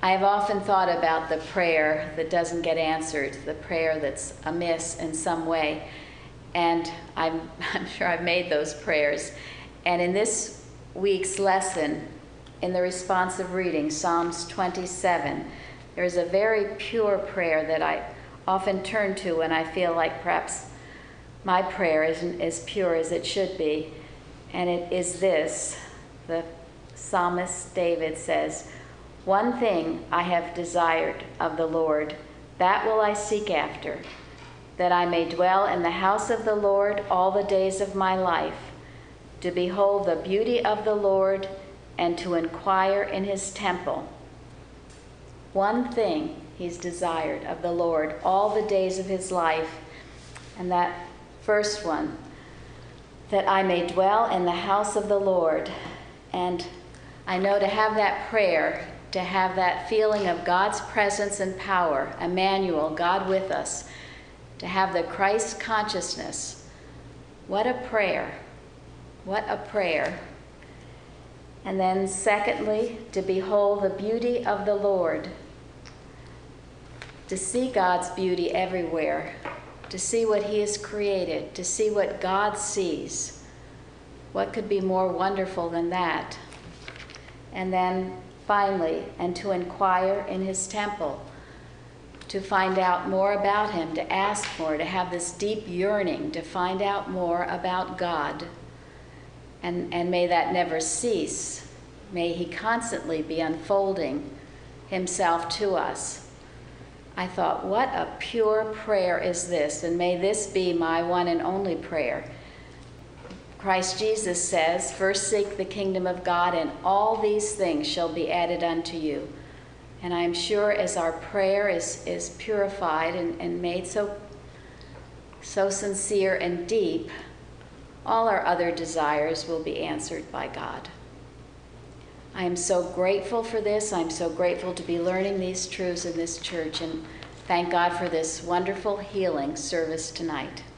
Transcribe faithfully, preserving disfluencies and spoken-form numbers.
I've often thought about the prayer that doesn't get answered, the prayer that's amiss in some way. And I'm, I'm sure I've made those prayers. And in this week's lesson, in the responsive reading, Psalms twenty-seven, there's a very pure prayer that I often turn to when I feel like perhaps my prayer isn't as pure as it should be. And it is this. The psalmist David says, "One thing I have desired of the Lord, that will I seek after, that I may dwell in the house of the Lord all the days of my life, to behold the beauty of the Lord and to inquire in his temple." One thing he's desired of the Lord all the days of his life. And that first one, that I may dwell in the house of the Lord. And I know to have that prayer, to have that feeling of God's presence and power, Emmanuel, God with us, to have the Christ consciousness, what a prayer, what a prayer. And then secondly, to behold the beauty of the Lord, to see God's beauty everywhere, to see what he has created, to see what God sees. What could be more wonderful than that? And then finally, and to inquire in his temple, to find out more about him, to ask more, to have this deep yearning to find out more about God. And, and may that never cease. May he constantly be unfolding himself to us. I thought, what a pure prayer is this, and may this be my one and only prayer. Christ Jesus says, "First seek the kingdom of God, and all these things shall be added unto you." And I am sure as our prayer is, is purified and, and made so, so sincere and deep, all our other desires will be answered by God. I am so grateful for this. I'm so grateful to be learning these truths in this church, and thank God for this wonderful healing service tonight.